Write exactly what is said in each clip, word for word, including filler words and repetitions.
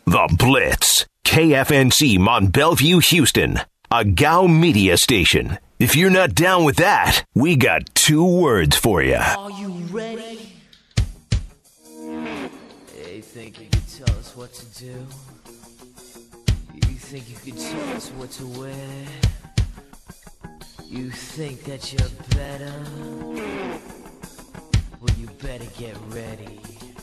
The Blitz. K F N C Mont Bellevue, Houston. A G A U media station. If you're not down with that, we got two words for you. Are you ready? You think you could tell us what to do? You think you could tell us what to wear? You think that you're better? Well, you better get ready.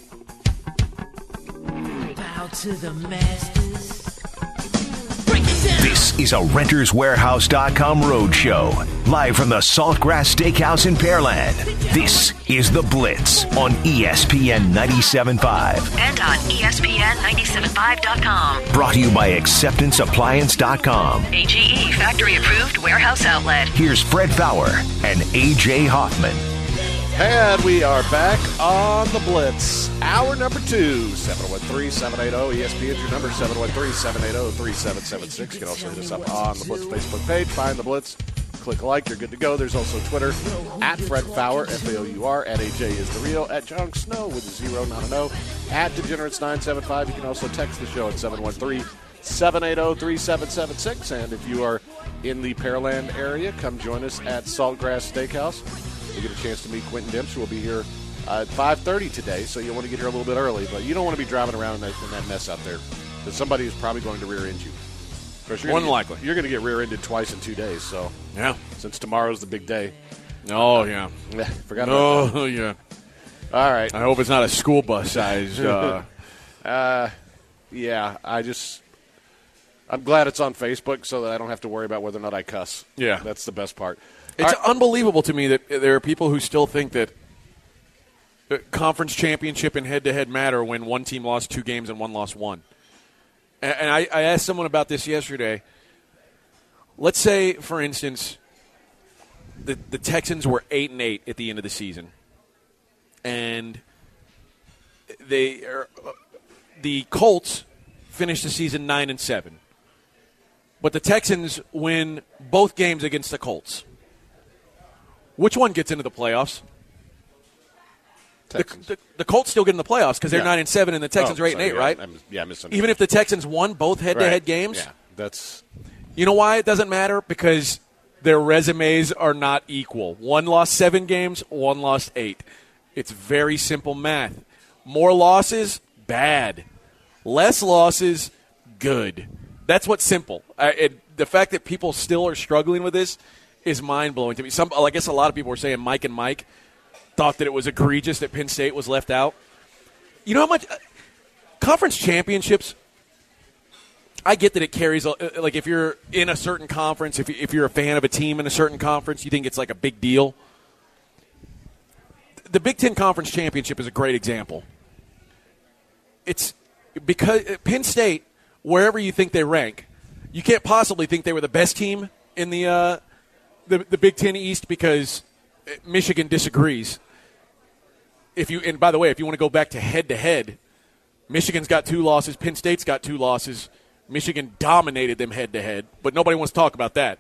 Bow to the masters. Break it down. This is a Renters Warehouse dot com roadshow. Live from the Saltgrass Steakhouse in Pearland. This is The Blitz on E S P N ninety-seven point five. And on E S P N ninety-seven point five dot com. Brought to you by Acceptance Appliance dot com. A G E factory approved warehouse outlet. Here's Fred Fowler and A J Hoffman. And we are back on The Blitz. Hour number two, seven one three, seven eight zero, E S P N, your number, seven one three, seven eight zero, three seven seven six. You can also hit us up on the Blitz Facebook page. Find The Blitz, click like, you're good to go. There's also Twitter, at Fred Fowler, F A O U R, at A J is the real, at John Snow with a zero, not an O, at Degenerates nine seven five. You can also text the show at seven one three, seven eight zero, three seven seven six. And if you are in the Pearland area, come join us at Saltgrass Steakhouse. You get a chance to meet Quentin Dempsey. We'll be here uh, at five thirty today, so you'll want to get here a little bit early. But you don't want to be driving around in that, in that mess out there, because somebody is probably going to rear-end you. More than likely. You're going to get rear-ended twice in two days. So yeah, since tomorrow's the big day. Oh, yeah. Yeah, forgot about that. Oh, yeah. All right. I hope it's not a school bus size. Uh, uh, yeah, I just – I'm glad it's on Facebook so that I don't have to worry about whether or not I cuss. Yeah. That's the best part. It's right. unbelievable to me that there are people who still think that conference championship and head-to-head matter when one team lost two games and one lost one. And, and I, I asked someone about this yesterday. Let's say, for instance, the, the Texans were eight and eight at the end of the season, and they are, the Colts finished the season nine and seven, but the Texans win both games against the Colts. Which one gets into the playoffs? The, the, the Colts still get in the playoffs because they're yeah. nine and seven, and the Texans oh, are eight and eight, yeah, right? I'm, yeah, I misunderstood. Even if the Texans won both head-to-head right. games, yeah, that's. You know why it doesn't matter? Because their resumes are not equal. One lost seven games, one lost eight. It's very simple math. More losses, bad. Less losses, good. That's what's simple. I, it, the fact that people still are struggling with this is mind-blowing to me. Some, I guess a lot of people were saying Mike and Mike thought that it was egregious that Penn State was left out. You know how much uh, conference championships, I get that it carries, uh, like if you're in a certain conference, if, if you're a fan of a team in a certain conference, you think it's like a big deal. The Big Ten Conference Championship is a great example. It's because Penn State, wherever you think they rank, you can't possibly think they were the best team in the uh, the, the Big Ten East because Michigan disagrees. If you and by the way, if you want to go back to head-to-head, Michigan's got two losses, Penn State's got two losses. Michigan dominated them head-to-head, but nobody wants to talk about that.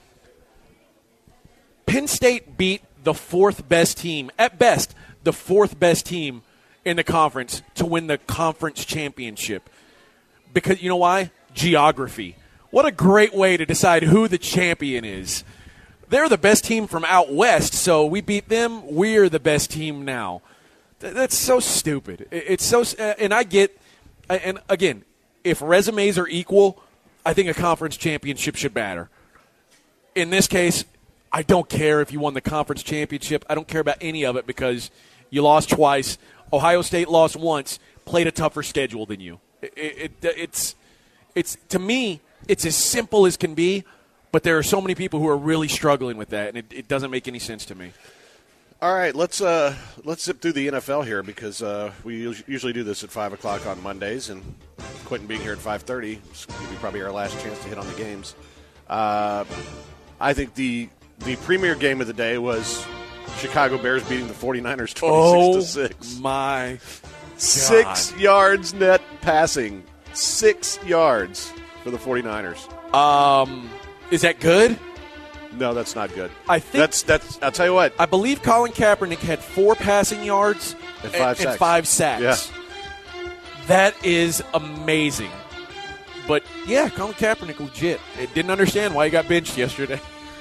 Penn State beat the fourth best team, at best, the fourth best team in the conference to win the conference championship. Because you know why? Geography. What a great way to decide who the champion is. They're the best team from out west, so we beat them. We're the best team now. That's so stupid. It's so, and I get, and again, if resumes are equal, I think a conference championship should matter. In this case, I don't care if you won the conference championship. I don't care about any of it because you lost twice. Ohio State lost once, played a tougher schedule than you. It, it, it's, it's to me, it's as simple as can be, but there are so many people who are really struggling with that, and it, it doesn't make any sense to me. All right, let's uh, let's zip through the N F L here because uh, we usually do this at five o'clock on Mondays, and Quentin being here at five thirty is going to be probably our last chance to hit on the games. Uh, I think the the premier game of the day was Chicago Bears beating the 49ers twenty-six to six. Oh, my God. Six yards net passing. Six yards for the 49ers. Um, is that good? No, that's not good. I think that's that's. I'll tell you what. I believe Colin Kaepernick had four passing yards and five, and, sacks. and five sacks. Yeah. That is amazing. But, yeah, Colin Kaepernick legit. It didn't understand why he got benched yesterday.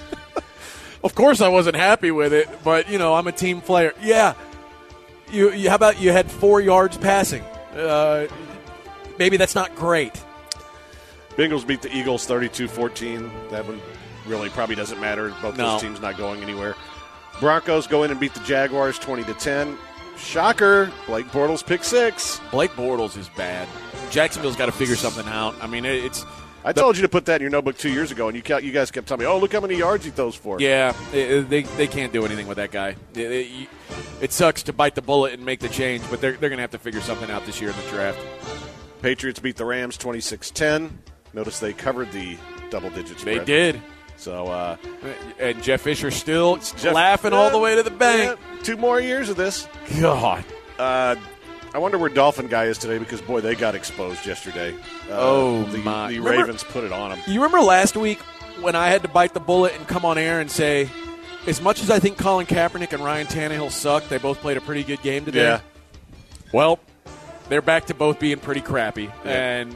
Of course I wasn't happy with it, but, you know, I'm a team player. Yeah. You, you, how about you had four yards passing? Uh, maybe that's not great. Bengals beat the Eagles thirty-two fourteen. That one really probably doesn't matter. Both No. those teams not going anywhere. Broncos go in and beat the Jaguars twenty to ten. Shocker, Blake Bortles pick six. Blake Bortles is bad. Jacksonville's got to figure something out. I mean, it, it's I told you to put that in your notebook two years ago, and you you guys kept telling me, oh, look how many yards he throws for. yeah, it, they they can't do anything with that guy. It, it, it sucks to bite the bullet and make the change, but they're they're going to have to figure something out this year in the draft. Patriots beat the Rams twenty-six ten. Notice they covered the double-digit spread. They did. So, uh, And Jeff Fisher still Jeff- laughing all the way to the bank. yeah, two more years of this. God. Uh, I wonder where Dolphin guy is today because, boy, they got exposed yesterday. Uh, Oh, the, my. The Remember- Ravens put it on them. You remember last week when I had to bite the bullet and come on air and say, as much as I think Colin Kaepernick and Ryan Tannehill suck, they both played a pretty good game today. Yeah. Well, they're back to both being pretty crappy. Yeah. And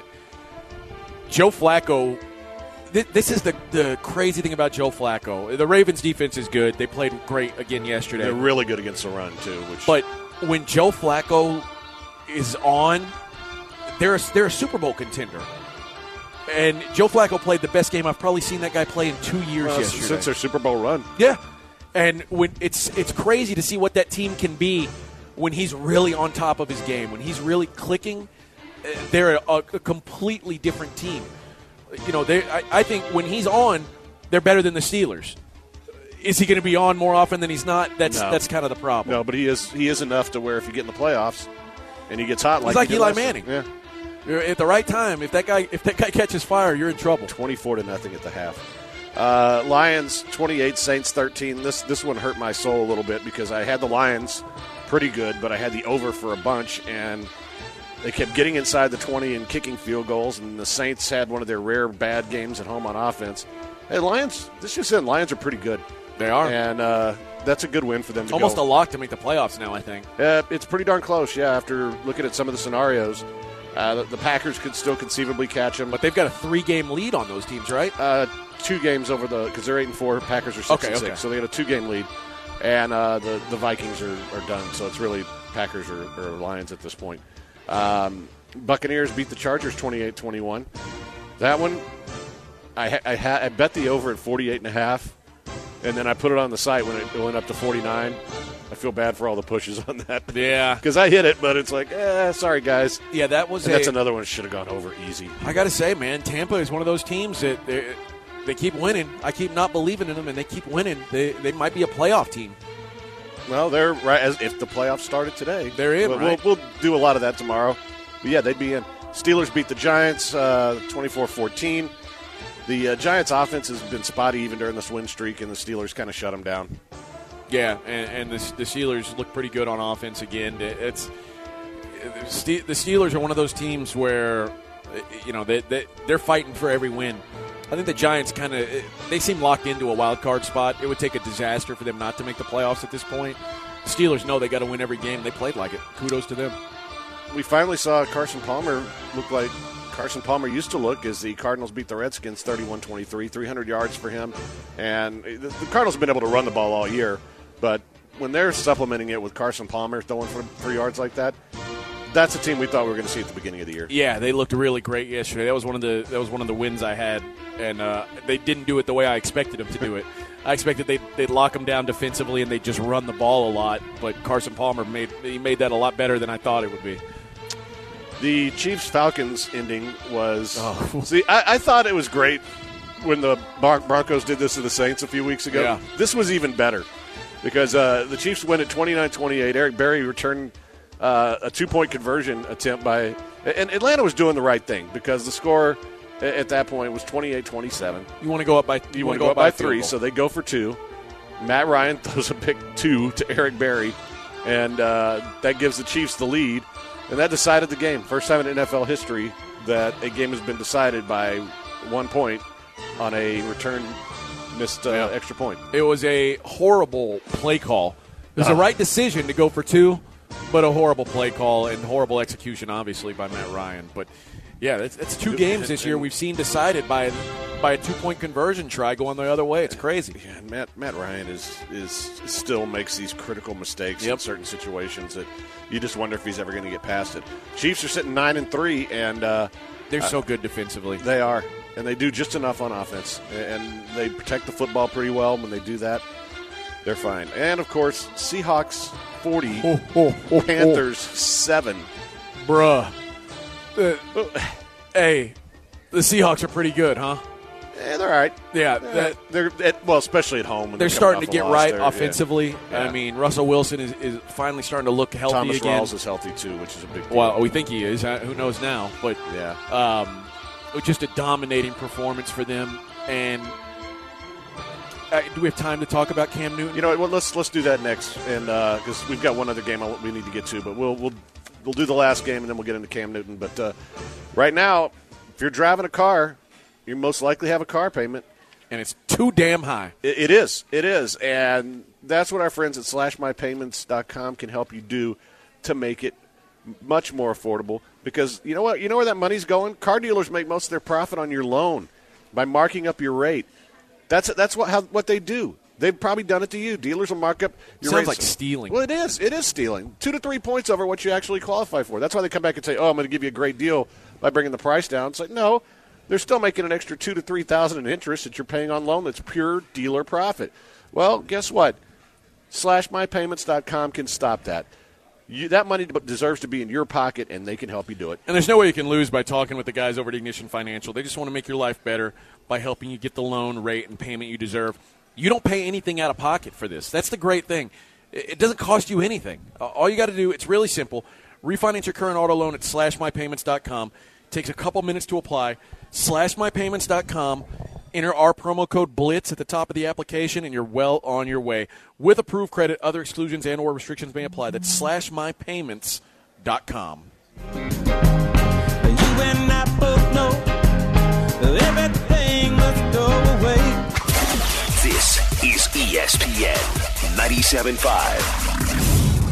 Joe Flacco, th- this is the, the crazy thing about Joe Flacco. The Ravens' defense is good. They played great again yesterday. They're really good against the run, too. Which But when Joe Flacco is on, they're a, they're a Super Bowl contender. And Joe Flacco played the best game I've probably seen that guy play in two years uh, yesterday. since their Super Bowl run. Yeah, and when it's it's crazy to see what that team can be when he's really on top of his game, when he's really clicking. uh, They're a, a completely different team. You know, they. I, I think when he's on, they're better than the Steelers. Is he going to be on more often than he's not? That's No. that's kind of the problem. No, but he is he is enough to where if you get in the playoffs and he gets hot like He's like he did Eli last year- Manning. Yeah. You're at the right time. If that guy if that guy catches fire, you're in trouble. twenty-four to nothing at the half. Uh, Lions twenty-eight, Saints thirteen. This this one hurt my soul a little bit because I had the Lions pretty good, but I had the over for a bunch, and they kept getting inside the twenty and kicking field goals, and the Saints had one of their rare bad games at home on offense. Hey, Lions, this just said Lions are pretty good. They are. And uh, that's a good win for them It's to almost go. a lock to make the playoffs now, I think. Uh, it's pretty darn close, yeah, after looking at some of the scenarios. Uh, the, the Packers could still conceivably catch them. But they've got a three-game lead on those teams, right? Uh, two games over the because they're eight and four. Packers are six Okay, and okay. six, so they got a two-game lead, and uh, the the Vikings are, are done. So it's really Packers or, or Lions at this point. Um, Buccaneers beat the Chargers twenty-eight twenty-one. That one, I ha- I, ha- I bet the over at forty-eight and a half, and then I put it on the site when it went up to forty-nine. I feel bad for all the pushes on that. Yeah. Because I hit it, but it's like, eh, sorry guys. Yeah, that was And a, that's another one that should have gone over easy. I got to say, man, Tampa is one of those teams that they, they keep winning. I keep not believing in them, and they keep winning. They they might be a playoff team. Well, they're right. As if the playoffs started today, They're in, We'll, right? we'll, we'll do a lot of that tomorrow. But yeah, they'd be in. Steelers beat the Giants uh, twenty-four fourteen. The uh, Giants' offense has been spotty even during this win streak, and the Steelers kind of shut them down. Yeah, and, and the, the Steelers look pretty good on offense again. It's the Steelers are one of those teams where, you know, they, they they're fighting for every win. I think the Giants kind of they seem locked into a wild card spot. It would take a disaster for them not to make the playoffs at this point. The Steelers know they got to win every game. They played like it. Kudos to them. We finally saw Carson Palmer look like Carson Palmer used to look as the Cardinals beat the Redskins thirty-one twenty-three, three hundred yards for him. And the, the Cardinals have been able to run the ball all year, but when they're supplementing it with Carson Palmer throwing for, for yards like that, that's a team we thought we were going to see at the beginning of the year. Yeah, they looked really great yesterday. That was one of the that was one of the wins I had, and uh, they didn't do it the way I expected them to do it. I expected they'd, they'd lock them down defensively and they'd just run the ball a lot, but Carson Palmer made he made that a lot better than I thought it would be. The Chiefs-Falcons ending was Oh. – see, I, I thought it was great when the Bron- Broncos did this to the Saints a few weeks ago. Yeah. This was even better because uh, the Chiefs win at twenty-nine twenty-eight. Eric Berry returned uh, a two-point conversion attempt by – and Atlanta was doing the right thing because the score a- at that point was twenty-eight twenty-seven. You want to go up by You want want to go up by a field three, goal. so they go for two. Matt Ryan throws a pick two to Eric Berry, and uh, that gives the Chiefs the lead. And that decided the game. First time in N F L history that a game has been decided by one point on a return missed uh, Yeah. extra point. It was a horrible play call. It was the right decision to go for two, but a horrible play call and horrible execution, obviously, by Matt Ryan. But, yeah, it's, it's two games this year we've seen decided by by a two-point conversion try going the other way. It's crazy. Yeah, and Matt Matt Ryan is is still makes these critical mistakes yep. in certain situations that you just wonder if he's ever going to get past it. Chiefs are sitting nine and three, and uh, they're uh, so good defensively. They are, and they do just enough on offense, and they protect the football pretty well. When they do that, they're fine. And of course, Seahawks forty, oh, oh, oh, Panthers oh. seven. Bruh. Uh, hey, the Seahawks are pretty good, huh? Yeah, they're all right. Yeah, that, they're at, well, especially at home. When they're, they're starting to get right there, offensively. Yeah. I mean, Russell Wilson is, is finally starting to look healthy Thomas again. Rawls is healthy too, which is a big deal. Well, we think he is. Uh, who knows now? But yeah, um, just a dominating performance for them. And uh, do we have time to talk about Cam Newton? You know, well, let's let's do that next, and because uh, we've got one other game we need to get to, but we'll we'll we'll do the last game and then we'll get into Cam Newton. But uh, right now, if you're driving a car, you most likely have a car payment. And it's too damn high. It, it is. It is. And that's what our friends at slash my payments dot com can help you do to make it much more affordable. Because you know what? You know where that money's going? Car dealers make most of their profit on your loan by marking up your rate. That's that's what how, what they do. They've probably done it to you. Dealers will mark up your Sounds rates. like stealing. Well, it is. It is stealing. Two to three points over what you actually qualify for. That's why they come back and say, oh, I'm going to give you a great deal by bringing the price down. It's like, no. They're still making an extra two to three thousand in interest that you're paying on loan. That's pure dealer profit. Well, guess what? slash my payments dot com can stop that. You, that money deserves to be in your pocket, and they can help you do it. And there's no way you can lose by talking with the guys over at Ignition Financial. They just want to make your life better by helping you get the loan rate and payment you deserve. You don't pay anything out of pocket for this. That's the great thing. It doesn't cost you anything. All you got to do, it's really simple. Refinance your current auto loan at slash my payments dot com. Takes a couple minutes to apply. slash my payments dot com. Enter our promo code BLITZ at the top of the application, and you're well on your way. With approved credit, other exclusions and or restrictions may apply. That's slash my payments dot com. You and I both know everything must go away. This is E S P N ninety-seven point five.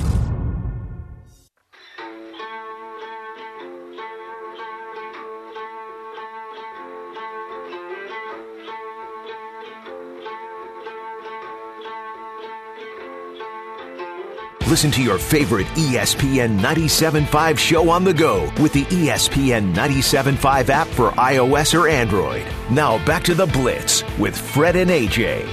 Listen to your favorite E S P N ninety-seven point five show on the go with the E S P N ninety-seven point five app for iOS or Android. Now back to the Blitz with Fred and A J.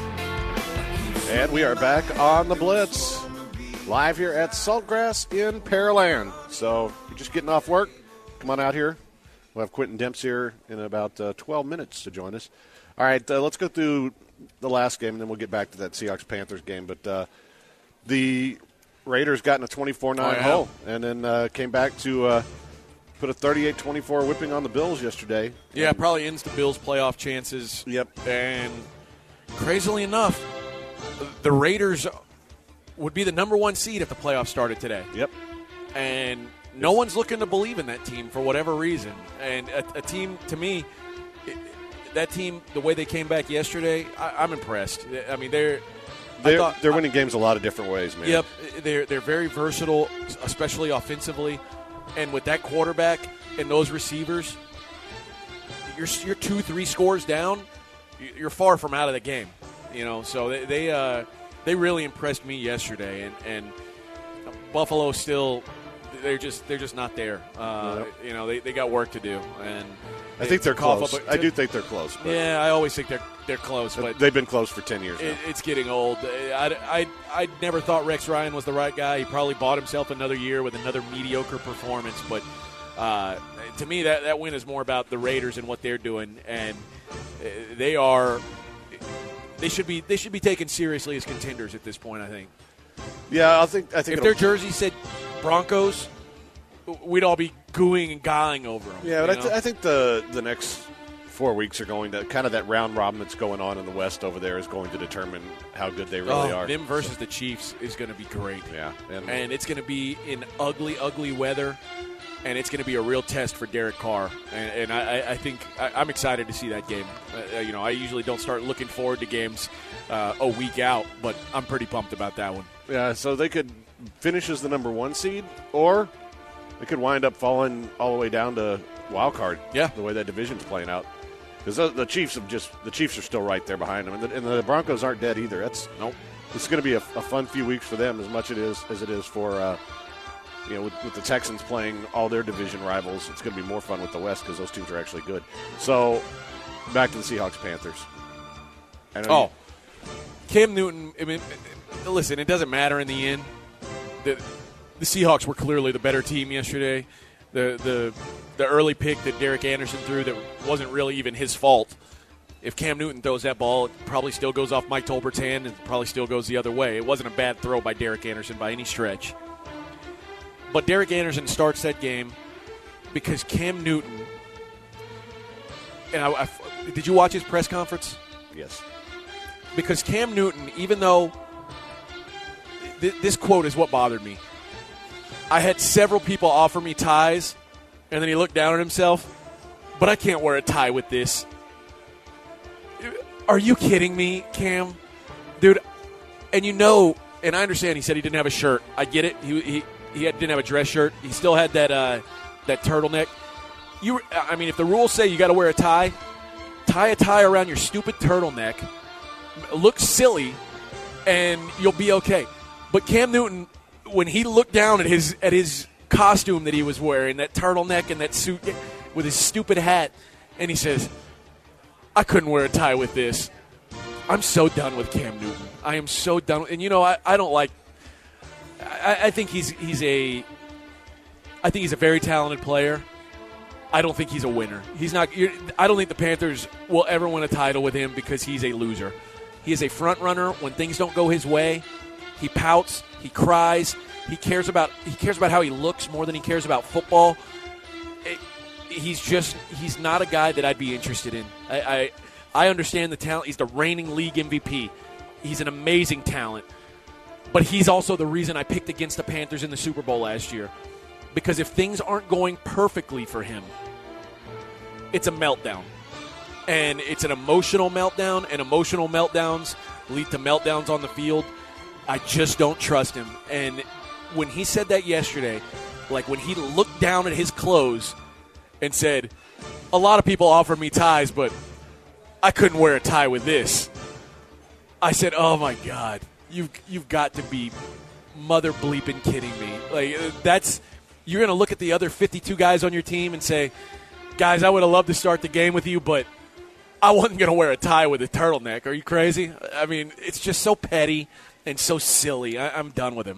And we are back on the Blitz, live here at Saltgrass in Pearland. So if you're just getting off work, come on out here. We'll have Quentin Dempsey here in about uh, twelve minutes to join us. All right, uh, let's go through the last game, and then we'll get back to that Seahawks-Panthers game. But uh, the Raiders got in a twenty-four nine oh, yeah. hole and then uh, came back to uh, put a thirty-eight twenty-four whipping on the Bills yesterday. Yeah, and, probably ends the Bills' playoff chances. Yep. And crazily enough, the Raiders would be the number one seed if the playoffs started today. Yep. And no one's looking to believe in that team for whatever reason. And a, a team, to me, it, that team, the way they came back yesterday, I, I'm impressed. I mean, they're They're, thought, they're winning games a lot of different ways, man. Yep, they're they're very versatile, especially offensively, and with that quarterback and those receivers, you're you're two, three scores down, you're far from out of the game, you know. So they they, uh, they really impressed me yesterday, and, and Buffalo still they're just they're just not there. Uh, yep. You know, they, they got work to do, and I think they're cough close. up a- I do think they're close. But Yeah, I always think they're they're close, but they've been close for ten years now. It, it's getting old. I, I, I never thought Rex Ryan was the right guy. He probably bought himself another year with another mediocre performance. But uh, to me, that, that win is more about the Raiders and what they're doing, and they are they should be they should be taken seriously as contenders at this point. I think. Yeah, I think I think if their jersey said Broncos, we'd all be gooing and guying over them. Yeah, but I, th- I think the the next four weeks are going to kind of that round robin that's going on in the West over there is going to determine how good they really oh, are. Them versus the Chiefs is going to be great. Yeah, and, and it's going to be in ugly, ugly weather, and it's going to be a real test for Derek Carr. And, and I, I think I, I'm excited to see that game. Uh, you know, I usually don't start looking forward to games uh, a week out, but I'm pretty pumped about that one. Yeah, so they could finish as the number one seed, or they could wind up falling all the way down to wild card. Yeah, the way that division's playing out, because the, the Chiefs have just the Chiefs are still right there behind them, and the, and the Broncos aren't dead either. That's nope. This is going to be a, a fun few weeks for them, as much it is as it is for uh, you know with, with the Texans playing all their division rivals. It's going to be more fun with the West because those teams are actually good. So back to the Seahawks Panthers. I know oh, you, Cam Newton. I mean, listen, it doesn't matter in the end. The, the Seahawks were clearly the better team yesterday. The the the early pick that Derek Anderson threw that wasn't really even his fault. If Cam Newton throws that ball, it probably still goes off Mike Tolbert's hand and probably still goes the other way. It wasn't a bad throw by Derek Anderson by any stretch. But Derek Anderson starts that game because Cam Newton – and I, I, did you watch his press conference? Yes. Because Cam Newton, even though th- this quote is what bothered me. I had several people offer me ties, and then he looked down at himself, but I can't wear a tie with this. Are you kidding me, Cam? Dude, and you know, and I understand he said he didn't have a shirt. I get it. He he, he had, didn't have a dress shirt. He still had that uh, that turtleneck. You, I mean, if the rules say you got to wear a tie, tie a tie around your stupid turtleneck. Look silly, and you'll be okay. But Cam Newton, when he looked down at his at his costume that he was wearing, that turtleneck and that suit with his stupid hat, and he says, I couldn't wear a tie with this. I'm so done with Cam Newton. I am so done. And, you know, I, I don't like I, – I think he's he's a – I think he's a very talented player. I don't think he's a winner. He's not you're, – I don't think the Panthers will ever win a title with him because he's a loser. He is a front runner. When things don't go his way, he pouts, he cries, he cares about he cares about how he looks more than he cares about football. It, he's just he's not a guy that I'd be interested in. I, I I understand the talent. He's the reigning league M V P. He's an amazing talent. But he's also the reason I picked against the Panthers in the Super Bowl last year. Because if things aren't going perfectly for him, it's a meltdown. And it's an emotional meltdown, and emotional meltdowns lead to meltdowns on the field. I just don't trust him. And when he said that yesterday, like when he looked down at his clothes and said, a lot of people offered me ties, but I couldn't wear a tie with this. I said, oh, my God, you've, you've got to be mother bleeping kidding me. Like, that's – you're going to look at the other fifty-two guys on your team and say, guys, I would have loved to start the game with you, but I wasn't going to wear a tie with a turtleneck. Are you crazy? I mean, it's just so petty and so silly. I, I'm done with him.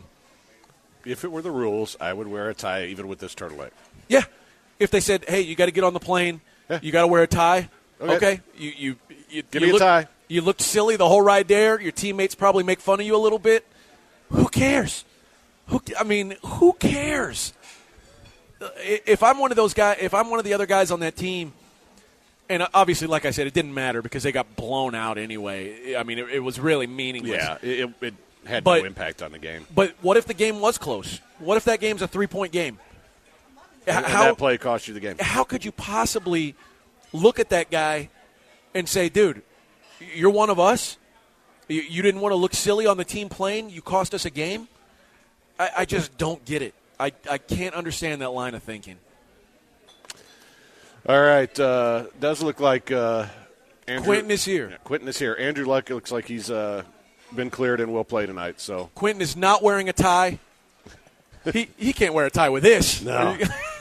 If it were the rules, I would wear a tie even with this turtleneck. Yeah. If they said, hey, you got to get on the plane, yeah. you got to wear a tie, okay. okay. You, you, you, Give you me look, a tie. You looked silly the whole ride there. Your teammates probably make fun of you a little bit. Who cares? Who? I mean, who cares? If I'm one of those guys, if I'm one of the other guys on that team, and obviously, like I said, it didn't matter because they got blown out anyway. I mean, it, it was really meaningless. Yeah, it, it had but, no impact on the game. But what if the game was close? What if that game's a three-point game? And, how, and that play cost you the game. How could you possibly look at that guy and say, dude, you're one of us? You, you didn't want to look silly on the team playing? You cost us a game? I, I just don't get it. I, I can't understand that line of thinking. All right. Uh, does look like uh, Andrew, Quentin is here. Yeah, Quentin is here. Andrew Luck looks like he's uh, been cleared and will play tonight. So Quentin is not wearing a tie. he he can't wear a tie with this. No.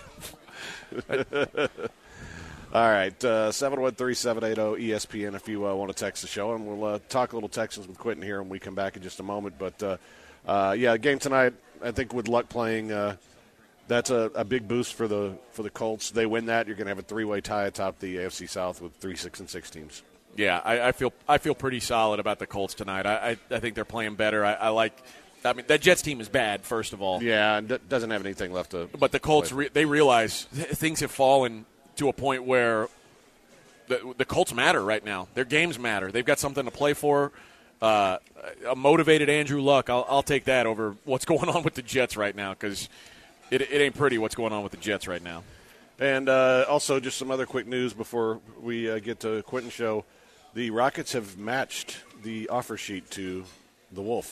All right. Uh, seven one three, seven eight zero, E S P N if you uh, want to text the show. And we'll uh, talk a little Texans with Quentin here when we come back in just a moment. But, uh, uh, yeah, game tonight, I think with Luck playing, uh, that's a, a big boost for the for the Colts. They win that, you're going to have a three-way tie atop the A F C South with three, six, and six teams. Yeah, I, I feel I feel pretty solid about the Colts tonight. I I, I think they're playing better. I, I like. I mean, that Jets team is bad. First of all, yeah, and d- doesn't have anything left to. But the Colts, re- they realize th- things have fallen to a point where the, the Colts matter right now. Their games matter. They've got something to play for. Uh, a motivated Andrew Luck, I'll, I'll take that over what's going on with the Jets right now because it, it ain't pretty what's going on with the Jets right now. And uh, also just some other quick news before we uh, get to Quentin's show. The Rockets have matched the offer sheet to the Wolf.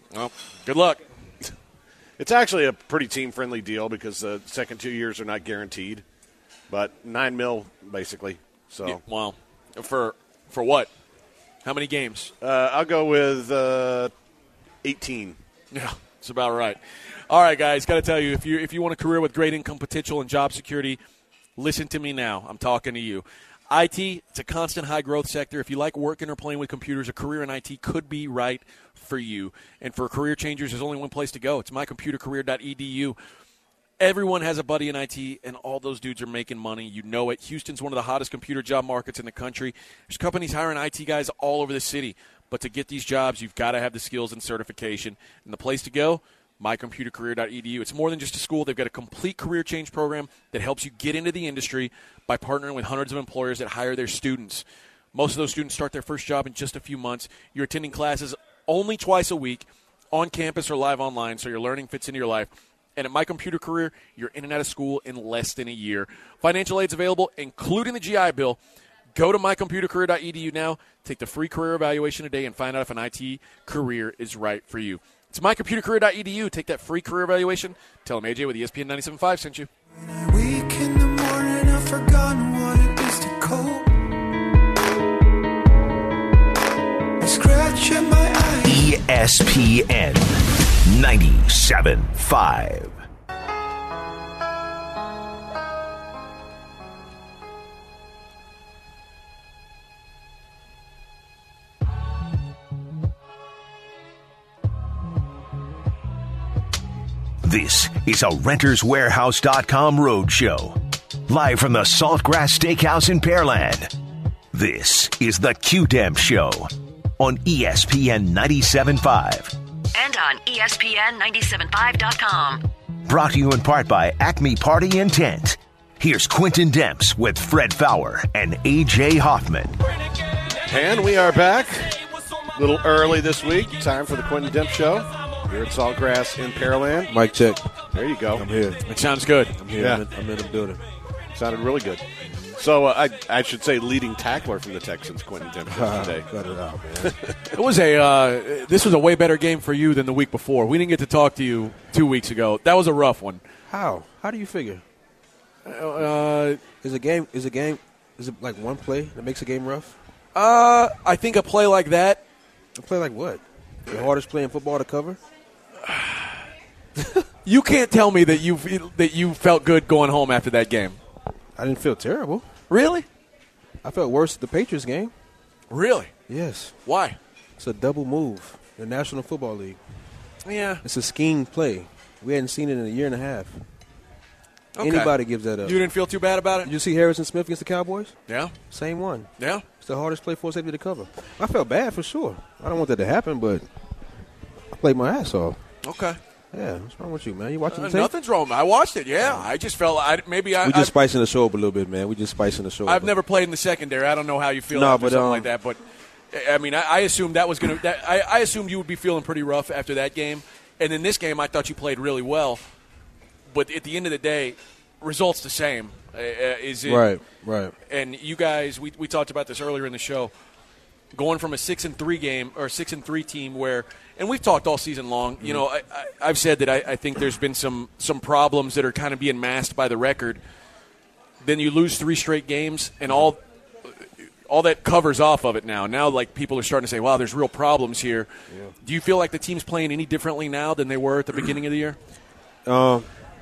Well, good luck. It's actually a pretty team-friendly deal because the second two years are not guaranteed, but nine mil basically. So, Yeah, wow. For for what? How many games? uh, I'll go with uh, eighteen. Yeah, that's about right. All right, guys, got to tell you, if you if you want a career with great income potential and job security, listen to me now. I'm talking to you. I T, it's a constant high-growth sector. If you like working or playing with computers, a career in I T could be right for you. And for career changers, there's only one place to go. It's my computer career dot e d u. Everyone has a buddy in I T, and all those dudes are making money. You know it. Houston's one of the hottest computer job markets in the country. There's companies hiring I T guys all over the city. But to get these jobs, you've got to have the skills and certification. And the place to go, my computer career dot e d u. It's more than just a school. They've got a complete career change program that helps you get into the industry by partnering with hundreds of employers that hire their students. Most of those students start their first job in just a few months. You're attending classes only twice a week, on campus or live online, so your learning fits into your life. And at My Computer Career, you're in and out of school in less than a year. Financial aid's available, including the G I Bill. Go to my computer career dot e d u now, take the free career evaluation today, and find out if an I T career is right for you. It's my computer career dot e d u. Take that free career evaluation. Tell them A J with E S P N ninety-seven point five sent you. When I wake in the morning, I've forgotten what it is to cope. I scratch at my eyes. E S P N ninety-seven point five. This is a Renters Warehouse dot com roadshow. Live from the Saltgrass Steakhouse in Pearland. This is the Q-Dem Show on E S P N ninety-seven point five. And on E S P N ninety-seven point five dot com. Brought to you in part by Acme Party and Tent. Here's Quentin Demps with Fred Fowler and A J Hoffman. And we are back. A little early this week. Time for the Quentin Demp Show here at Saltgrass in Pearland. Mic check. There you go. I'm here. It sounds good. I'm here. Yeah. I'm, in, I'm in the building. Sounded really good. So uh, I I should say leading tackler from the Texans, Quentin Demp today. Cut it out, man. It was a uh, this was a way better game for you than the week before. We didn't get to talk to you two weeks ago. That was a rough one. How? How do you figure? Uh, Is a game? Is a game? Is it like one play that makes a game rough? uh, I think a play like that. A play like what? The hardest play in football to cover? You can't tell me that you that you felt good going home after that game. I didn't feel terrible. Really? I felt worse at the Patriots game. Really? Yes. Why? It's a double move in the National Football League. Yeah. It's a scheme play. We hadn't seen it in a year and a half. Okay. Anybody gives that up. You didn't feel too bad about Did it? you see Harrison Smith against the Cowboys? Yeah. Same one. Yeah. It's the hardest play for a safety to cover. I felt bad for sure. I don't want that to happen, but I played my ass off. Okay. Yeah, what's wrong with you, man? You watching Uh, the tape? nothing's wrong. I watched it. Yeah. I just felt I maybe I. We just I've, spicing the show up a little bit, man. We just spicing the show I've up. never played in the secondary. I don't know how you feel No, after but, something um, like that. But I mean, I, I assumed that was gonna. That, I, I assumed you would be feeling pretty rough after that game. And in this game, I thought you played really well. But at the end of the day, results the same. Uh, is it Right, right. And you guys, we we talked about this earlier in the show. Going from a six and three game or a six and three team where, and we've talked all season long. You know, I, I, I've said that I, I think there's been some some problems that are kind of being masked by the record. Then you lose three straight games, and all all that covers off of it now. Now, like people are starting to say, "Wow, there's real problems here." Yeah. Do you feel like the team's playing any differently now than they were at the beginning of the year? Um,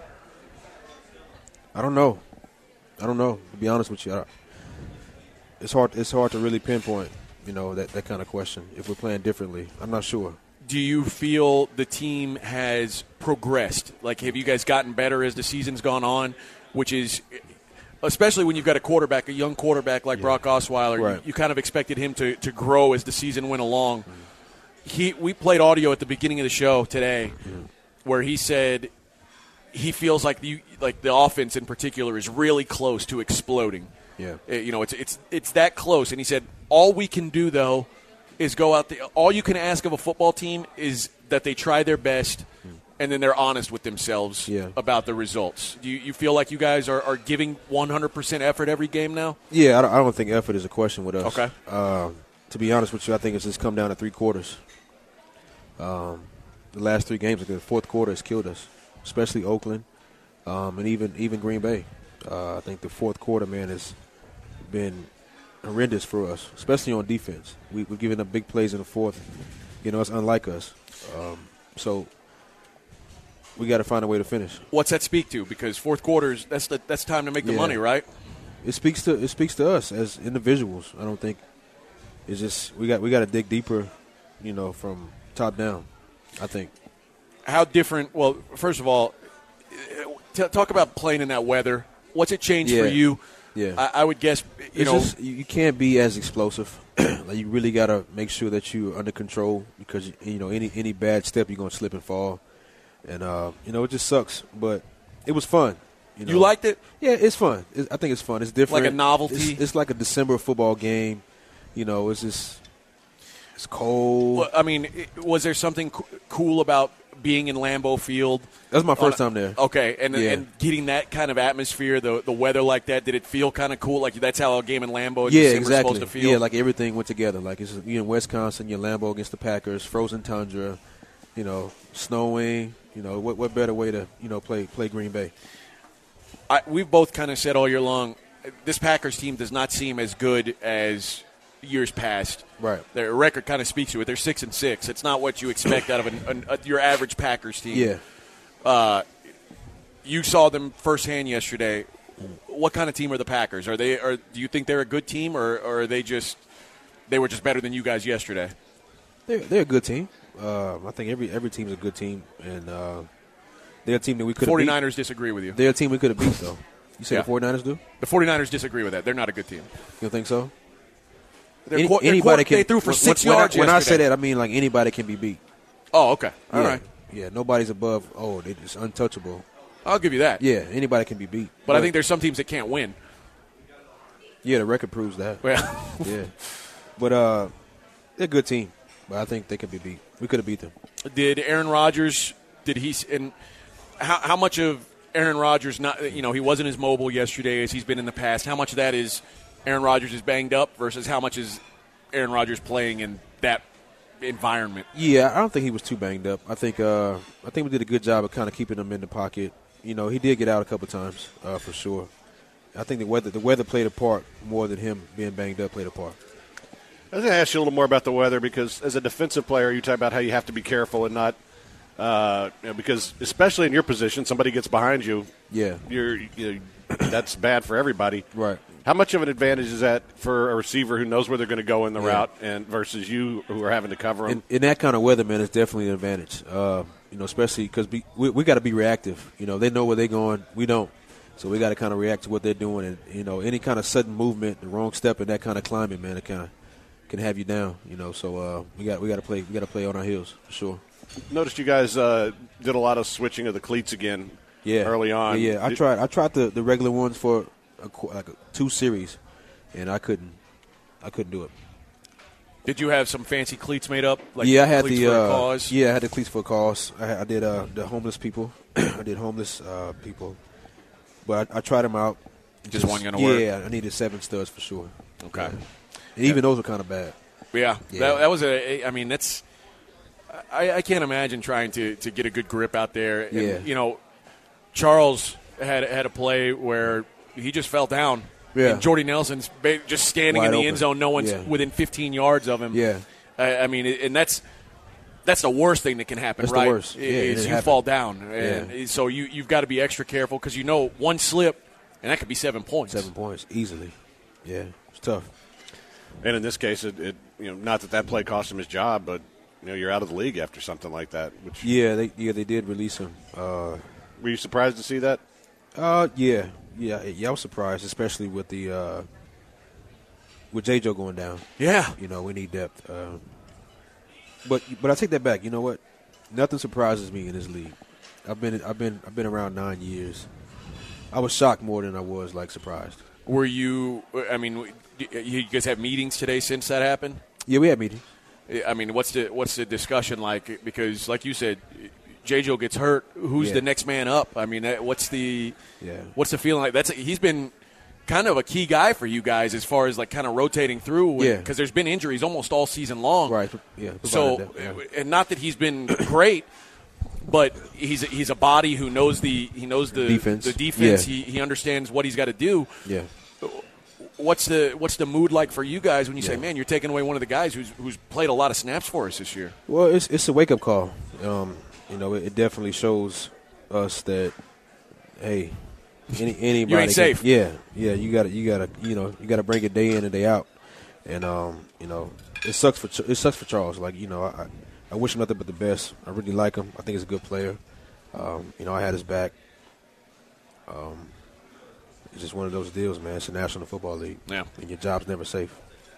I don't know. I don't know. To be honest with you, I, it's hard. It's hard to really pinpoint. You know, that, that kind of question. If we're playing differently, I'm not sure. Do you feel the team has progressed? Like, have you guys gotten better as the season's gone on? Which is, especially when you've got a quarterback, a young quarterback like yeah. Brock Osweiler, right. you, you kind of expected him to, to grow as the season went along. Mm-hmm. He We played audio at the beginning of the show today mm-hmm. where he said he feels like the, like the offense in particular is really close to exploding. Yeah, you know, it's it's it's that close. And he said, all we can do, though, is go out there. All you can ask of a football team is that they try their best, and then they're honest with themselves yeah. about the results. Do you, you feel like you guys are, are giving one hundred percent effort every game now? Yeah, I don't, I don't think effort is a question with us. Okay. Uh, to be honest with you, I think it's just come down to three quarters. Um, the last three games, like the fourth quarter has killed us, especially Oakland um, and even even Green Bay. Uh, I think the fourth quarter, man, has been horrendous for us, especially on defense. We, we're giving up big plays in the fourth. You know, it's unlike us. Um, so we got to find a way to finish. What's that speak to? Because fourth quarters, that's the, that's time to make the Yeah. money, right? It speaks to it speaks to us as individuals. I don't think it's just we got we got to dig deeper, you know, from top down. I think. How different? Well, first of all, t- talk about playing in that weather. What's it changed Yeah. for you? Yeah, I, I would guess you it's know just, you you can't be as explosive. Like you really got to make sure that you're under control because you know any any bad step you're gonna slip and fall, and uh, you know it just sucks. But it was fun. You, know? you liked it. Yeah, it's fun. It's, I think it's fun. It's different. Like a novelty? It's, it's like a December football game. You know, it's just it's cold. Well, I mean, it- was there something co- cool about being in Lambeau Field? That was my first on a- time there. Okay, and Yeah. and getting that kind of atmosphere, the the weather like that, did it feel kind of cool? Like that's how a game in Lambeau in Yeah, December is exactly. supposed to feel? Yeah, like everything went together. Like it's you in Wisconsin, you're Lambeau against the Packers, frozen tundra, you know, snowing. You know, what what better way to you know play play Green Bay? I, we've both kind of said all year long, this Packers team does not seem as good as years past. Right. Their record kind of speaks to it. They're six and six. It's not what you expect out of an, an, a, your average Packers team. Yeah. Uh, you saw them firsthand yesterday. What kind of team are the Packers? Are they? Or do you think they're a good team, or, or are they just they were just better than you guys yesterday? They're they're a good team. Uh, I think every every team's a good team, and uh, they're a team that we could have beat. 49ers disagree with you. They're a team we could have beat, though. You say Yeah. the 49ers do? The 49ers disagree with that. They're not a good team. You don't think so? Their Any, qu- their anybody qu- can. They threw for when, six when yards I, when I yesterday. say that, I mean like anybody can be beat. Oh, okay. All yeah. right. Yeah, nobody's above. Oh, they're just untouchable. I'll give you that. Yeah, anybody can be beat. But I think there's some teams that can't win. Yeah, the record proves that. Well, Yeah, but uh, they're a good team. But I think they could be beat. We could have beat them. did Aaron Rodgers? Did he? And how, how much of Aaron Rodgers? Not you know he wasn't as mobile yesterday as he's been in the past. How much of that is Aaron Rodgers is banged up versus how much is Aaron Rodgers playing in that environment? Yeah, I don't think he was too banged up. I think uh, I think we did a good job of kind of keeping him in the pocket. You know, he did get out a couple times uh, for sure. I think the weather the weather played a part more than him being banged up played a part. I was going to ask you a little more about the weather because as a defensive player, you talk about how you have to be careful and not uh, you know, because especially in your position, somebody gets behind you. Yeah, You're you know, that's bad for everybody. right. How much of an advantage is that for a receiver who knows where they're going to go in the Yeah. route, and versus you who are having to cover them? In, in that kind of weather, man, it's definitely an advantage. Uh, you know, especially because we we, we got to be reactive. You know, they know where they're going, we don't, so we got to kind of react to what they're doing. And you know, any kind of sudden movement, the wrong step in that kind of climate, man, it kind of can have you down. You know, so uh, we got we got to play we got to play on our heels for sure. Noticed you guys uh, did a lot of switching of the cleats again. Yeah, early on. Yeah, yeah. I Did- tried. I tried the, the regular ones for a, qu- like a, two series, and I couldn't. I couldn't do it. Did you have some fancy cleats made up? Like yeah, I had cleats the for a uh, cause? yeah, I had the cleats for a cause. I, had, I did uh, the homeless people. I did homeless uh, people, but I, I tried them out. Just one gonna yeah, work? Yeah, I needed seven studs for sure. Okay. Yeah. And even those were kind of bad. Yeah, Yeah. That, that was a. I mean, that's. I, I can't imagine trying to, to get a good grip out there. And, Yeah. You know, Charles had had a play where he just fell down. Yeah. And Jordy Nelson's ba- just standing Wide in the open. end zone. No one's Yeah. within fifteen yards of him. Yeah. I, I mean, and that's that's the worst thing that can happen. That's the right? worst. Yeah, Is it you happened. fall down, and Yeah. so you you've got to be extra careful because you know one slip, and that could be seven points. Seven points easily. Yeah, it's tough. And in this case, it, it you know not that that play cost him his job, but you know you're out of the league after something like that. Which Yeah, they yeah they did release him. Uh, were you surprised to see that? Uh, yeah, yeah, yeah. I was surprised, especially with the uh, with J. Joe going down. Yeah. You know, we need depth. Um, but but I take that back. You know what? Nothing surprises me in this league. I've been I've been I've been around nine years. I was shocked more than I was like surprised. Were you? I mean, you guys have meetings today since that happened. Yeah, we had meetings. I mean, what's the what's the discussion like? Because, like you said, J. Joe gets hurt. Who's Yeah. the next man up? I mean, that- what's the Yeah. what's the feeling like? That's he's been kind of a key guy for you guys as far as like kind of rotating through. Yeah. Because there's been injuries almost all season long. Right. Yeah. So, that, yeah. and not that he's been great, but he's a, he's a body who knows the he knows the defense. The defense. Yeah. He he understands what he's got to do. Yeah. What's the what's the mood like for you guys when you yeah. say, man, you're taking away one of the guys who's who's played a lot of snaps for us this year? Well, it's it's a wake up call. Um, you know, it, it definitely shows us that, hey, any anybody you ain't safe. Can, yeah, yeah, you got to you got to you know you got to bring it day in and day out, and um, you know, it sucks for it sucks for Charles. Like you know, I I wish him nothing but the best. I really like him. I think he's a good player. Um, you know, I had his back. Um. It's just one of those deals, man. It's a National Football League. Yeah. And your job's never safe.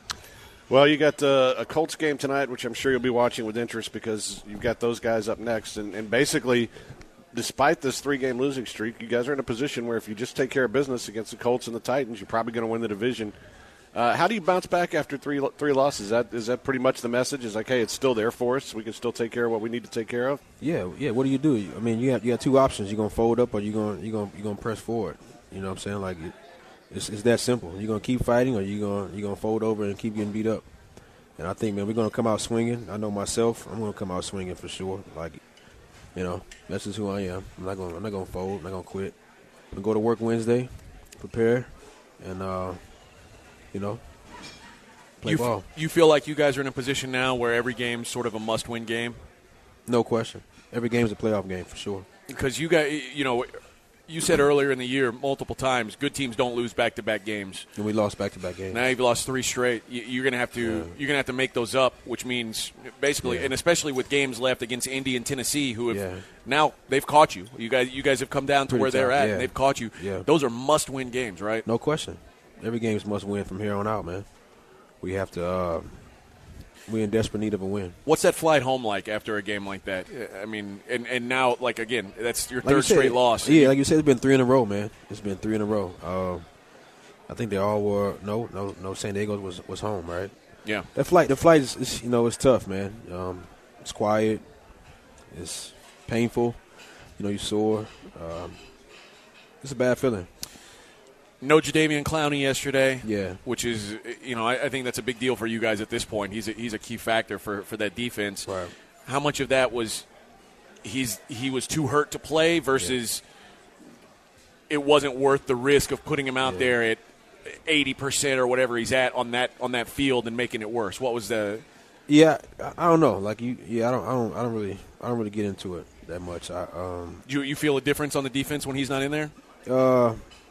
Well, you got uh, a Colts game tonight, which I'm sure you'll be watching with interest because you've got those guys up next. And, and basically, despite this three-game losing streak, you guys are in a position where if you just take care of business against the Colts and the Titans, you're probably going to win the division. Uh, how do you bounce back after three three losses? Is that, is that pretty much the message? Is like, hey, it's still there for us. We can still take care of what we need to take care of? Yeah, yeah. What do you do? I mean, you have, you have two options. You're going to fold up or you're going you're going you're going to press forward. You know what I'm saying? Like, it, it's, it's that simple. You're going to keep fighting or you're going you're going to fold over and keep getting beat up. And I think, man, we're going to come out swinging. I know myself. I'm going to come out swinging for sure. Like, you know, that's just who I am. I'm not going I'm not going to fold. I'm not going to quit. I'm going to go to work Wednesday, prepare, and, uh, you know, play you ball. F- you feel like you guys are in a position now where every game's sort of a must-win game? No question. Every game is a playoff game for sure. Because you guys, you know, you said earlier in the year multiple times, good teams don't lose back-to-back games. And we lost back-to-back games. Now you've lost three straight. You're going to have to yeah. you're going to have to make those up, which means basically, yeah. and especially with games left against Indy and Tennessee, who have yeah. now they've caught you. You guys, you guys have come down to Pretty where they're tough, at, yeah. and they've caught you. Yeah. Those are must-win games, right? No question. Every game is must-win from here on out, man. We have to. Uh, we're in desperate need of a win. What's that flight home like after a game like that? I mean, and, and now, like, again, that's your Like third you said, straight loss. Yeah, like you said, it's been three in a row, man. It's been three in a row. Uh, I think they all were. No, no, no. San Diego was was home, right? Yeah. That flight, the flight is, is you know, it's tough, man. Um, it's quiet. It's painful. You know, you sore. Um, it's a bad feeling. No Jadeveon Clowney yesterday. Yeah. Which is, you know, I, I think that's a big deal for you guys at this point. He's a, he's a key factor for, for that defense. Right. How much of that was he's he was too hurt to play versus yeah. it wasn't worth the risk of putting him out yeah. there at eighty percent or whatever he's at on that on that field and making it worse? What was the Yeah, I, I don't know. Like you, yeah, I don't, I don't, I don't really, I don't really get into it that much. I, um, Do you, you feel a difference on the defense when he's not in there? Uh,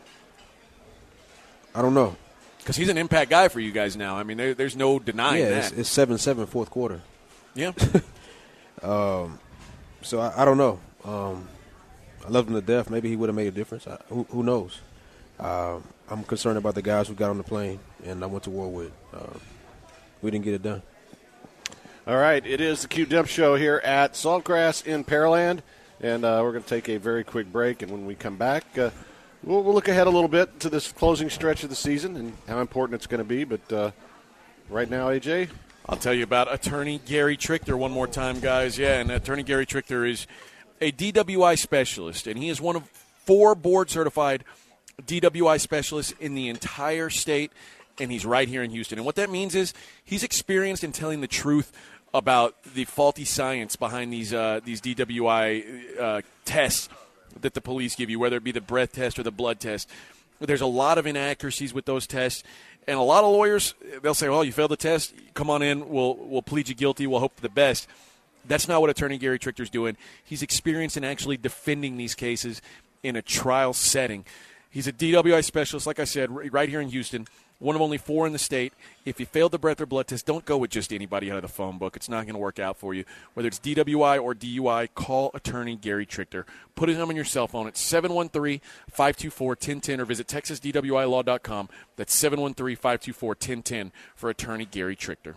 I don't know. Because he's an impact guy for you guys now. I mean, there, there's no denying yeah, that. it's, it's seven seven fourth quarter. Yeah. um, so I, I don't know. Um, I love him to death. Maybe he would have made a difference. I, who, who knows? Um, I'm concerned about the guys who got on the plane and I went to war with. Uh, we didn't get it done. All right, it is the Q-Dub Show here at Saltgrass in Pearland, and uh, we're going to take a very quick break, and when we come back, uh, we'll, we'll look ahead a little bit to this closing stretch of the season and how important it's going to be, but uh, right now, A J? I'll tell you about attorney Gary Trichter one more time, guys. Yeah, and attorney Gary Trichter is a D W I specialist, and he is one of four board-certified D W I specialists in the entire state, and he's right here in Houston. And what that means is he's experienced in telling the truth about the faulty science behind these uh, these D W I uh, tests that the police give you, whether it be the breath test or the blood test. There's a lot of inaccuracies with those tests, and a lot of lawyers, they'll say, well, you failed the test, come on in, we'll we'll plead you guilty, we'll hope for the best. That's not what attorney Gary Trichter's doing. He's experienced in actually defending these cases in a trial setting. He's a D W I specialist, like I said, right here in Houston. One of only four in the state. If you failed the breath or blood test, don't go with just anybody out of the phone book. It's not going to work out for you. Whether it's D W I or D U I, call attorney Gary Trichter. Put him on your cell phone at seven one three, five two four, one zero one zero or visit texas d w i law dot com. That's seven one three, five two four, one zero one zero for attorney Gary Trichter.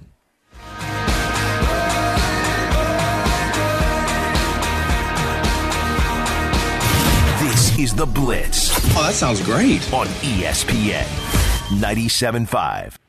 This is The Blitz. Oh, that sounds great. On E S P N ninety-seven point five.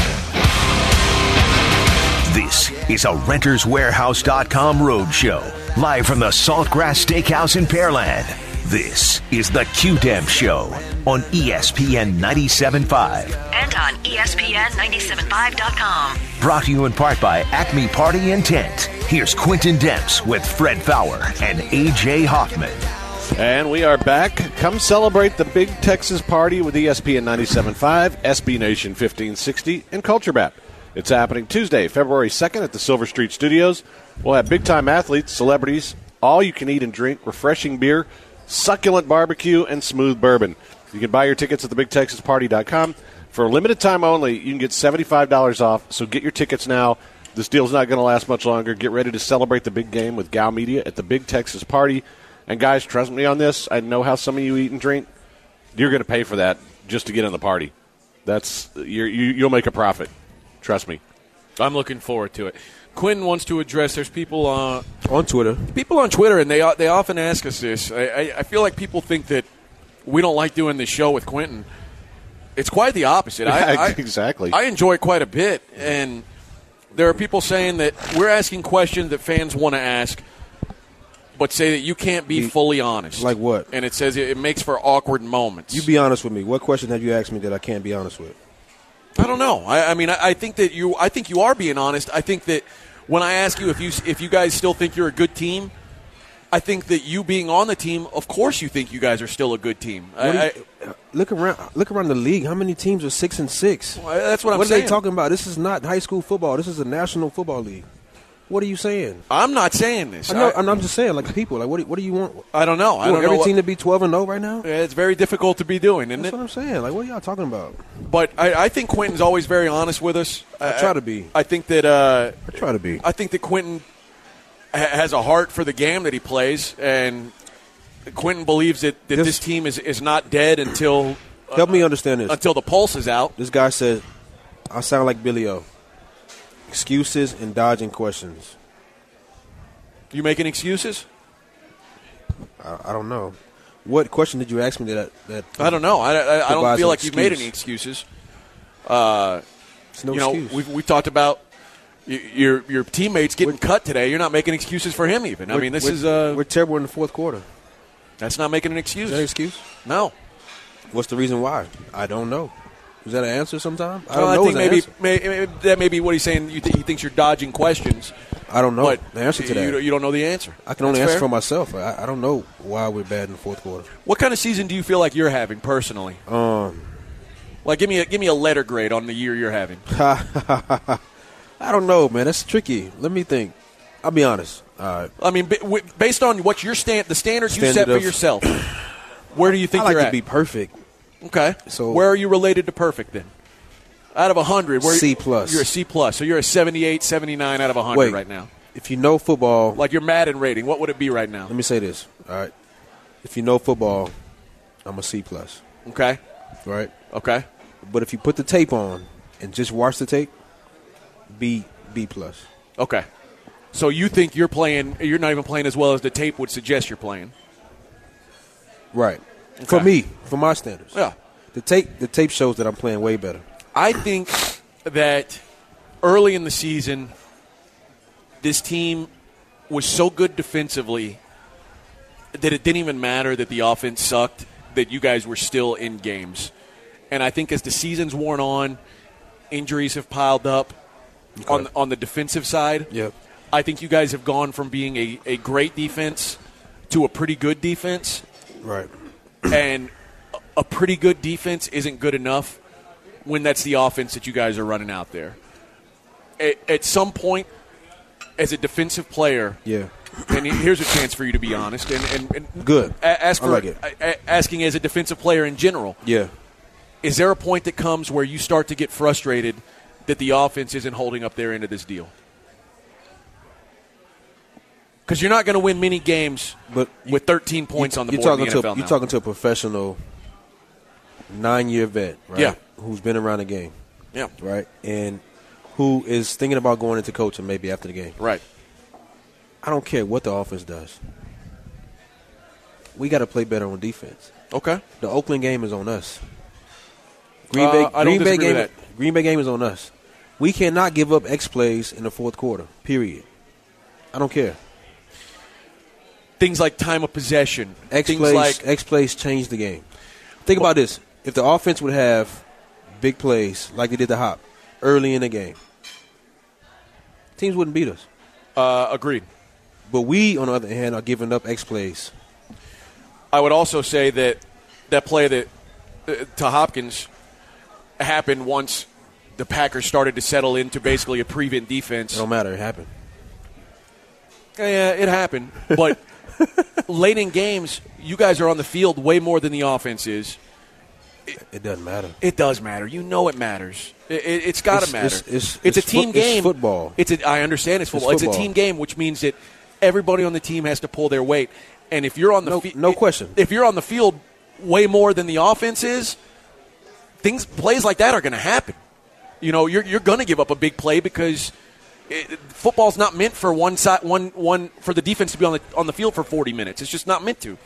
This is a Renters Warehouse dot com road show. live from the Saltgrass Steakhouse in Pearland. This is the Q-Dem Show on E S P N ninety-seven point five. And on E S P N ninety-seven five dot com. Brought to you in part by Acme Party and Tent. Here's Quentin Demps with Fred Fowler and A J Hoffman. And we are back. Come celebrate the big Texas party with E S P N ninety-seven point five, S B Nation fifteen sixty, and Culture Map. It's happening Tuesday, February second at the Silver Street Studios. We'll have big-time athletes, celebrities, all you can eat and drink, refreshing beer, succulent barbecue, and smooth bourbon. You can buy your tickets at the big texas party dot com. For a limited time only, you can get seventy-five dollars off, so get your tickets now. This deal's not going to last much longer. Get ready to celebrate the big game with Gow Media at the Big Texas Party. And, guys, trust me on this. I know how some of you eat and drink. You're going to pay for that just to get in the party. That's you're, you, you'll make a profit. Trust me. I'm looking forward to it. Quinn wants to address. There's people uh, On Twitter. people on Twitter, and they they often ask us this. I, I, I feel like people think that we don't like doing this show with Quentin. It's quite the opposite. I, Yeah, I, exactly. I enjoy it quite a bit, and there are people saying that we're asking questions that fans want to ask, but say that you can't be fully honest. Like what? And it says it, it makes for awkward moments. You be honest with me. What question have you asked me that I can't be honest with? I don't know. I, I mean, I, I think that you. I think you are being honest. I think that when I ask you if you if you guys still think you're a good team, I think that you being on the team, of course, you think you guys are still a good team. I, What do I, you- look around. Look around the league. How many teams are six and six? well, that's what I'm What are saying. they talking about? This is not high school football. This is a national football league. What are you saying? I'm not saying this. I know. I, I'm, I'm just saying, like people. Like, what? Do, what do you want? I don't know. I You don't want know. every what- team to be twelve and zero right now? it's very difficult to be doing, isn't That's it? what I'm saying. Like, what are y'all talking about? But I, I think Quentin's always very honest with us. I try to be. I think that. Uh, I try to be. I think that Quentin ha- has a heart for the game that he plays, and Quentin believes that, that This- this team is, is not dead until Help me understand this. until the pulse is out. This guy said, "I sound like Billy O. Excuses and dodging questions." You making excuses? I, I don't know. What question did you ask me that that I don't know. I, I, I don't Provides feel an like you've made excuse. any excuses. Uh, It's no you know, excuse. we've, we've talked about y- your your teammates getting cut today. You're not making excuses for him even. I We're- mean, this we're- is uh, we're terrible in the fourth quarter. that's not making an excuse. Is that an excuse? No. What's the reason why? I don't know. Is that an answer sometime? I Well, don't I know. think is an maybe, answer. maybe, maybe that may be what he's saying. You th- he thinks you're dodging questions. I don't know but the answer to you, that. don't- you don't know the answer. I can only That's answer fair. for myself. I, I don't know why we're bad in the fourth quarter. What kind of season do you feel like you're having personally? Um, Like, give me a give me a letter grade on the year you're having. I don't know, man. That's tricky. Let me think. I'll be honest. All right. I mean, ba- w- based on what your stand, the standards you set Standard for of- yourself, where do you think I like you're to at? be perfect. Okay. So- where are you related to perfect then? Out of one hundred, where C plus. You're a C plus. So you're a seventy-eight, seventy-nine out of one hundred Wait. right now. If you know football, Like your Madden rating, what would it be right now? let me say this. All right. If you know football, I'm a C plus. Okay. Right. Okay. But if you put the tape on and just watch the tape, B B plus. Okay. So you think you're playing, you're not even playing as well as the tape would suggest you're playing. Right. For Okay. me, for my standards. Yeah. The tape the tape shows that I'm playing way better. I think that early in the season, this team was so good defensively that it didn't even matter that the offense sucked, that you guys were still in games. And I think as the season's worn on, injuries have piled up on, on the defensive side. Yep. I think you guys have gone from being a, a great defense to a pretty good defense. Right. And a pretty good defense isn't good enough when that's the offense that you guys are running out there. At, at some point, as a defensive player, Yeah. and here's a chance for you to be honest, and, and, and Good. a- ask I for like it. a- a- asking as a defensive player in general. Yeah. Is there a point that comes where you start to get frustrated that the offense isn't holding up their end of this deal? Because you're not going to win many games But with thirteen points on the you're board talking in the N F to L you're now. talking to a professional nine year vet, right? Yeah. Who's been around the game, Yeah, right? And who is thinking about going into coaching maybe after the game. right. I don't care what the offense does. We got to play better on defense. Okay. The Oakland game is on us. Green Uh, Bay, I don't Green Bay disagree game, with Green Bay game is on us. We cannot give up X plays in the fourth quarter. Period. I don't care. things like time of possession, X things plays, like X plays changed the game. Think about this: if the offense would have big plays like they did the Hop early in the game, teams wouldn't beat us. uh, agreed. But we, on the other hand, are giving up X plays. I would also say that that play that uh, to Hopkins happened once the Packers started to settle into basically a prevent defense. It don't matter; it happened. Yeah, it happened. But late in games, you guys are on the field way more than the offense is. It, it doesn't matter. It does matter. You know it matters. It, it, it's got to It's- matter. it's- it's- It's a it's team foot- it's game. football. It's a, I understand it's football. It's, football. a team game, which means that everybody on the team has to pull their weight. And if you're on the No- fi- no question. If you're on the field way more than the offense is, things plays like that are going to happen. You know, you're you're going to give up a big play because it, football's not meant for one side, one one for the defense to be on the on the field for forty minutes. It's just not meant to.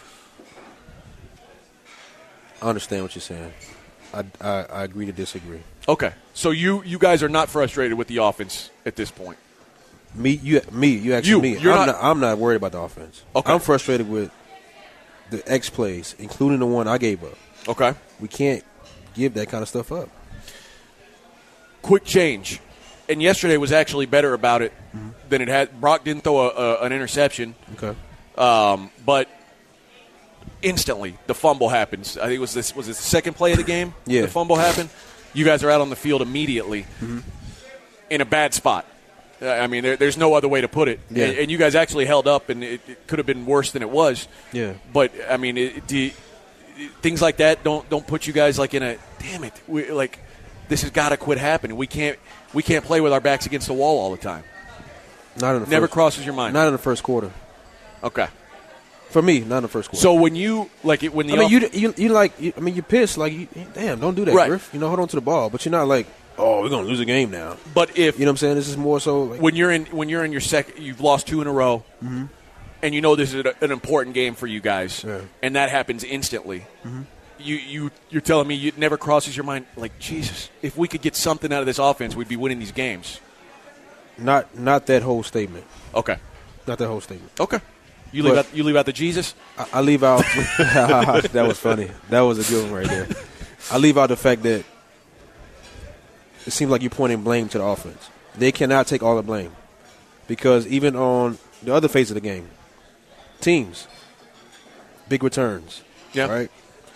I understand what you're saying. I, I, I agree to disagree. Okay, so you you guys are not frustrated with the offense at this point. Me, you, me, you actually You, me. you're I'm not- not, I'm not worried about the offense. Okay. I'm frustrated with the X plays, including the one I gave up. Okay. We can't give that kind of stuff up. Quick change. And yesterday was actually better about it than it had. Brock didn't throw a, a, an interception, Okay. um, but instantly the fumble happens. I think it was this was it the second play of the game. Yeah. The fumble happened. You guys are out on the field immediately in a bad spot. Uh, I mean, there, there's no other way to put it. Yeah. And, and you guys actually held up, and it, it could have been worse than it was. Yeah. But I mean, it, do you, things like that don't don't put you guys like in a damn it. We, like this has got to quit happening. We can't we can't play with our backs against the wall all the time. Not in the Never first, crosses your mind. Not in the first quarter. Okay. For me, not in the first quarter. So when you like it when the I mean, off- you, you you like you, I mean, you pissed like, you, damn, don't do that, Right. Griff. You know, hold on to the ball, but you're not like, oh, we're gonna lose a game now. but if You know what I'm saying? This is more so like, when you're in when you're in your second, you've lost two in a row, and you know this is an important game for you guys, Yeah. and that happens instantly. You you you're telling me it never crosses your mind like Jesus, if we could get something out of this offense, we'd be winning these games. not not that whole statement. Okay, Not that whole statement. okay. You leave But- out you leave out the Jesus. I, I leave out. That was funny. That was a good one right there. I leave out the fact that it seems like you're pointing blame to the offense. They cannot take all the blame because even on the other phase of the game, teams, big returns, Yeah. right?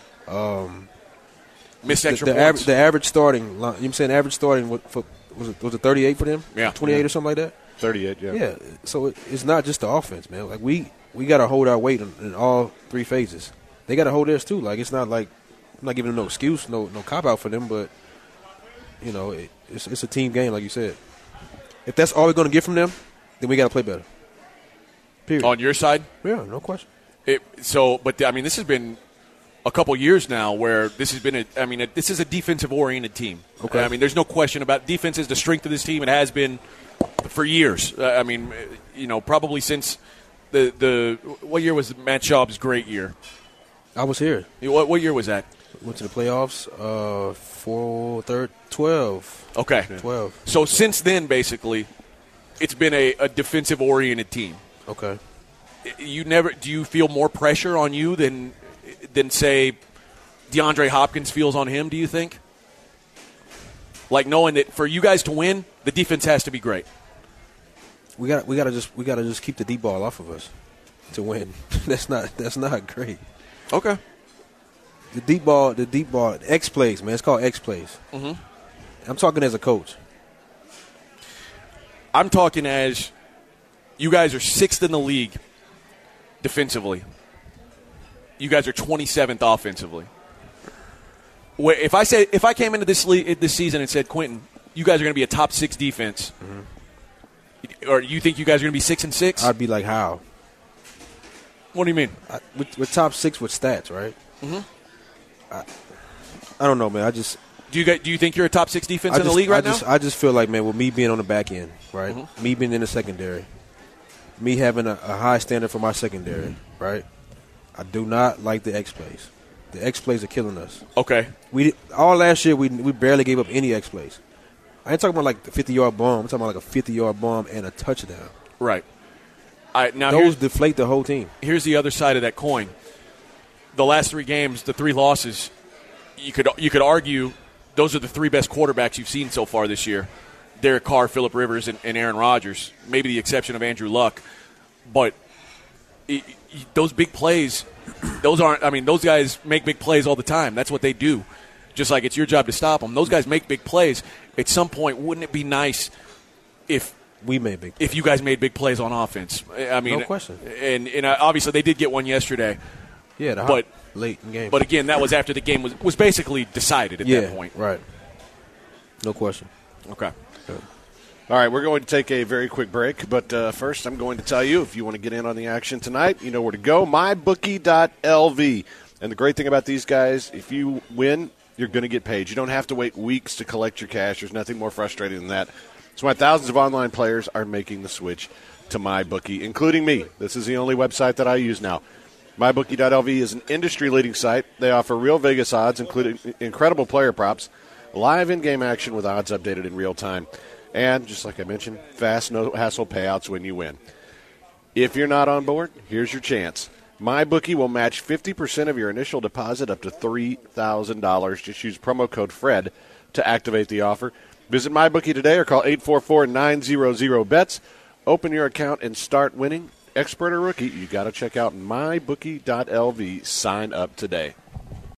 Missed The, extra the, points. average, the average starting, line, you know saying average starting what, for, was it was it thirty-eight for them? Yeah. twenty-eight Yeah. or something like that. thirty-eight, yeah. Yeah, so it, it's not just the offense, man. Like we we got to hold our weight in, in all three phases. They got to hold theirs too. Like it's not like I'm not giving them no excuse, no no cop out for them, but you know it, it's it's a team game, like you said. If that's all we're going to get from them, then we got to play better. Period. on your side. Yeah, no question. It, so, but I mean, this has been a couple years now where this has been a. I mean, a, this is a defensive-oriented team. Okay. I mean, there's no question about defense is the strength of this team. It has been for years. Uh, I mean, you know, probably since the the what year was Matt Schaub's great year? I was here. What what year was that? Went to the playoffs. Uh, four, third, twelve. Okay, Twelve. So since then, basically, it's been a, a defensive-oriented team. Okay. You never do you feel more pressure on you than than say DeAndre Hopkins feels on him, do you think? Like knowing that for you guys to win, the defense has to be great. We got we got to just we got to just keep the deep ball off of us to win. that's not that's not great. Okay. The deep ball, the deep ball, X plays, man. It's called X plays. Mm-hmm. I'm talking as a coach. I'm talking as you guys are sixth in the league defensively. You guys are twenty-seventh offensively. Where if I say if I came into this le- this season and said, Quentin, you guys are going to be a top six defense, or you think you guys are going to be six and six? I'd be like, how? What do you mean? I, we're, we're top six with stats, right? Mm-hmm. I, I don't know, man. I just Do you guys, do you think you're a top six defense I in just, the league right I just, now? I just feel like, man, with me being on the back end, right? Mm-hmm. Me being in the secondary, me having a, a high standard for my secondary, Mm-hmm. right? I do not like the X plays. The X plays are killing us. Okay. We all last year we we barely gave up any X plays. I ain't talking about like the fifty-yard bomb. I'm talking about like a fifty-yard bomb and a touchdown. Right. I, now Those here's, deflate the whole team. here's the other side of that coin. The last three games, the three losses, you could you could argue those are the three best quarterbacks you've seen so far this year. Derek Carr, Phillip Rivers, and, and Aaron Rodgers. Maybe the exception of Andrew Luck. But it, it, those big plays, those aren't – I mean, those guys make big plays all the time. That's what they do. Just like it's your job to stop them. Those guys make big plays. At some point, wouldn't it be nice if We made big plays. if you guys made big plays on offense? I mean, No question. And, and obviously they did get one yesterday. Yeah, the hot, but- late in the game. But, again, that was after the game was, was basically decided at yeah, that point. right. No question. Okay. All right, we're going to take a very quick break, but uh, first I'm going to tell you, if you want to get in on the action tonight, you know where to go, my bookie dot l v. And the great thing about these guys, if you win, you're going to get paid. You don't have to wait weeks to collect your cash. There's nothing more frustrating than that. That's why thousands of online players are making the switch to MyBookie, including me. This is the only website that I use now. my bookie dot l v is an industry-leading site. They offer real Vegas odds, including incredible player props, live in-game action with odds updated in real time, and, just like I mentioned, fast, no-hassle payouts when you win. If you're not on board, here's your chance. MyBookie will match fifty percent of your initial deposit up to three thousand dollars. Just use promo code FRED to activate the offer. Visit MyBookie today or call eight four four, nine hundred, B E T S. Open your account and start winning. Expert or rookie, you got to check out my bookie dot l v. Sign up today.